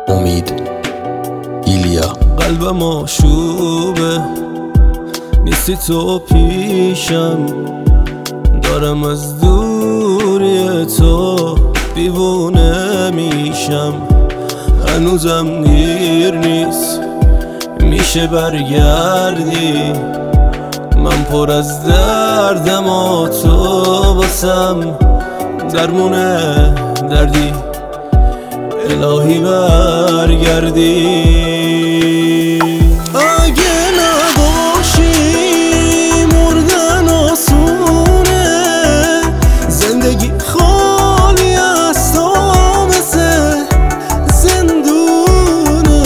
امید ایلیا. قلبم آشوبه، نیستی تو پیشم، دارم از دوری تو دیوونه میشم. هنوزم دیر نیست، میشه برگردی، من پر از دردم و تو واسم درمونه دردی. الهی برگردی. اگه نباشی مردن آسونه، زندگی خالی از تو مثل زندونه.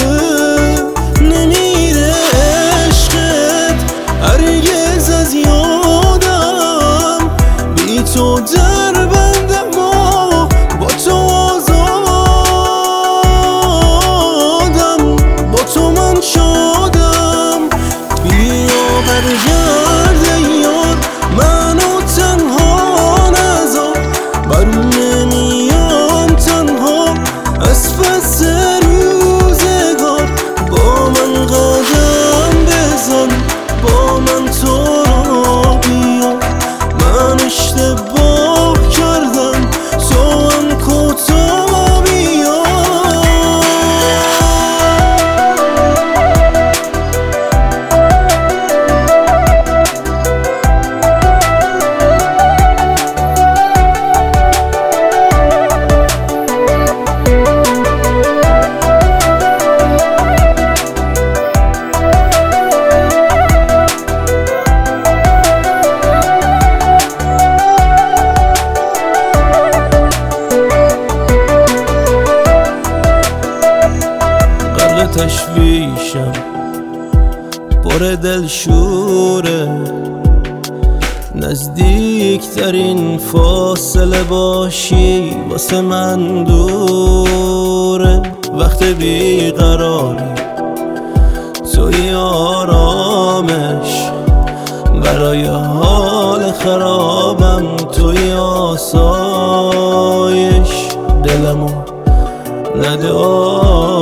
نمیره عشقت هرگز از یادم، بی تو در بندم و با تو آزادم، با تو من شدم. بیا برگرد یار، منو تنها نذار، برون نمیام تنها از پس روزگار. با من قدم بزن، با من تو را بیار، من اشتباه کردم، تو هم کوتاه بیار. تشویشم پر دلشوره، نزدیکترین فاصله باشی واسه من دوره. وقت بیقراری توی آرامش، برای حال خرابم توی آسایش. دلمو نده